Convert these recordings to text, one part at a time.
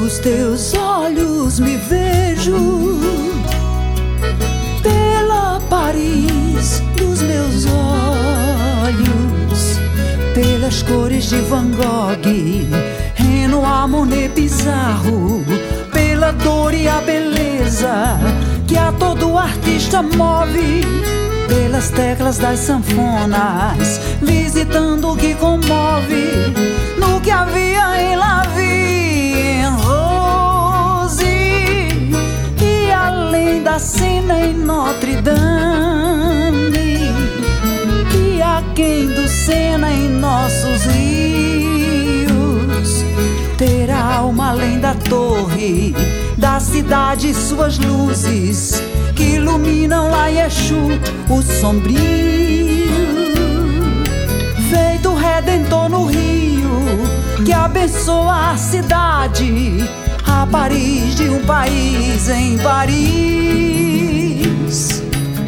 Pelos teus olhos me vejo, pela Paris dos meus olhos, pelas cores de Van Gogh, Renoir, Monet, Pissarro, pela dor e a beleza que a todo artista move, pelas teclas das sanfonas, visitando o que comove, no que havia em La Vie en Rose, e além da Sena em Notre Dame, e aquém do Sena em nossos rios, terá uma além da torre da cidade, suas luzes que iluminam lá Yeshu, o sombrio, feito redentor no rio, que abençoa a cidade, a Paris de um país em Paris.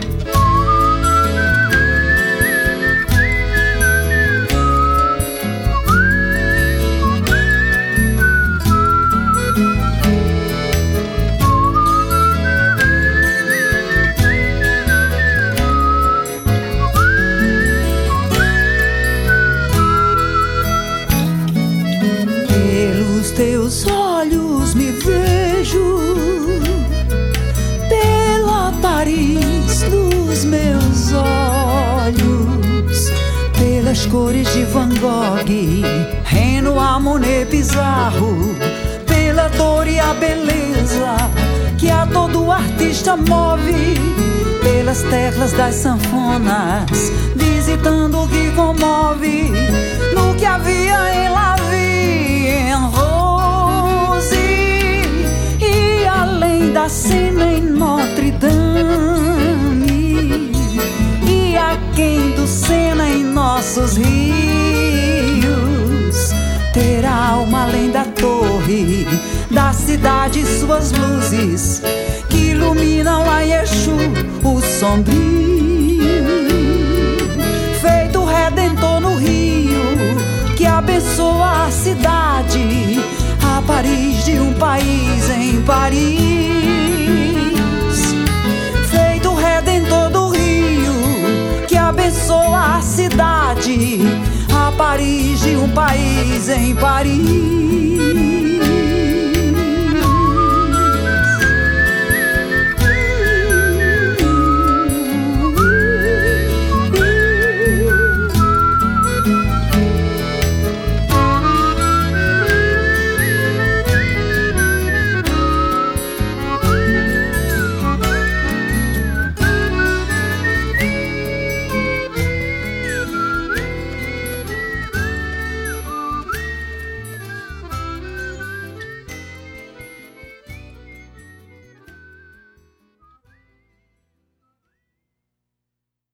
Teus olhos me vejo, pela Paris dos meus olhos, pelas cores de Van Gogh, Renoir, Monet, Pissarro, pela dor e a beleza que a todo artista move, pelas teclas das sanfonas, visitando o que comove, no que havia em La Vie en Rose, e além da Sena em Notre Dame, e aquém do Sena em nossos rios, terá uma além da torre da cidade, suas luzes que iluminam a Yeshu, o sombrio, feito redentor no rio, que abençoa a cidade, a Paris de um país em Paris, feito redentor do rio, que abençoa a cidade, a Paris de um país em Paris.